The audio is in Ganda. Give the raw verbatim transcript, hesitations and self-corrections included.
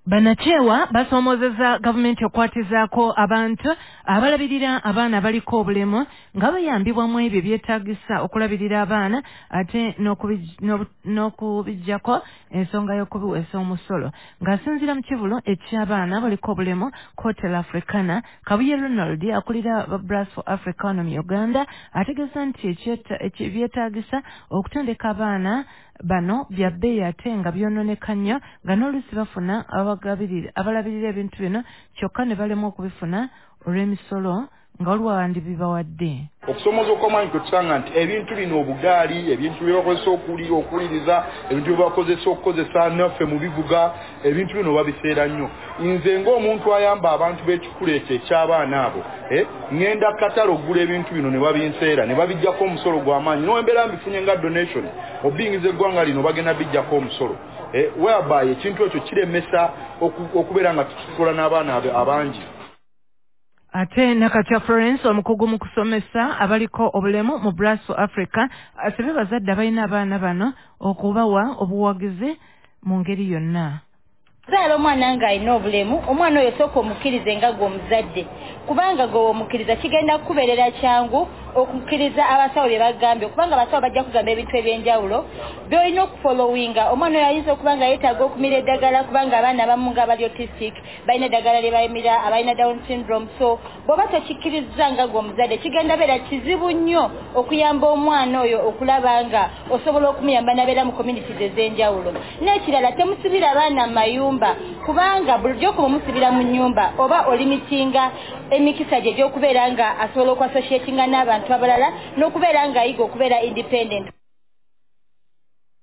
Banachewa basoomozeza gavumenti okwatizaako abantu abalabirira abaana abaliko obulemu nga bayambibwa mu ebyo byetaagisa okulabirira abaana ate n'okubijjako ensonga y'okubiweesa omusolo. Ng'asinziira mu kivulo eky'abaana baliko obulemu Hotel Africana, Kabuye Ronald akulira Brass for Africa mu Uganda ategeeza nti ebyetaagisa okutendeka abaana bano bya bbeeyi ate nga byononeka nnyo nga n'oluusi bafuna abalabirira ebintu bino kyokka ne balema okubifuna olw'emisolo nga olwandi bibawadde. Okusomoza okw'amaanyi kwe tusanga nti ebintu bino obugaali, ebintu bye bakozesa okuwuliriza, ebintu bye bakozesa okukozesa naffe mu bivuga, ebintu bino babiseera nnyo. Nze ng'omuntu ayamba abantu b'ekikula ekyo eky'abaana abo, ngenda katale okugula ebintu bino ne babinseera ne babijjako omusolo gw'amaanyi. N'embeera mbifunye nga donation, obingiza eggwanga lino bagenda bijjako omusolo. Whereby ekintu ekyo kiremesa okubeera nga tukikola n'abaana abangi. Ate Nakatya Florence omukugu mu kusomesa abaliko obulemu mu Brass for Africa asabye bazadde abalina abaana bano okubawa obuwagizi mu ngeri yonna. Zaala omwana nga alina obulemu, omwana oyo sooka omukkirize nga gwe omuzadde, kubanga gwe omukkiriza kigenda kukubeerera kyangu okukkiriza abasawo bye bagambye, kubanga abasawo bajja kugamba ebintu eby'enjawulo by'olina okufollowinga. Omwana oyo ayinza okuba nga yeetaaga okumira eddagala kubanga abaana abamu nga bali autistic balina eddagala lye bayimira, abalina Down syndrome. So bw'oba tokikkiriza nga gwe omuzadde kigenda beera kizibu nnyo okuyamba omwana oyo okulaba nga osobola okumuyamba n'abeera mu communities ez'enjawulo. N'ekirala temusibira abaana mu mayumba kubanga bulijjo okumusibira mu nnyumba oba olimitinga emikisa gye gy'okubeera nga asobola okwasosietinga n'abantu abalala n'okubeera nga ayiga okubeera independent.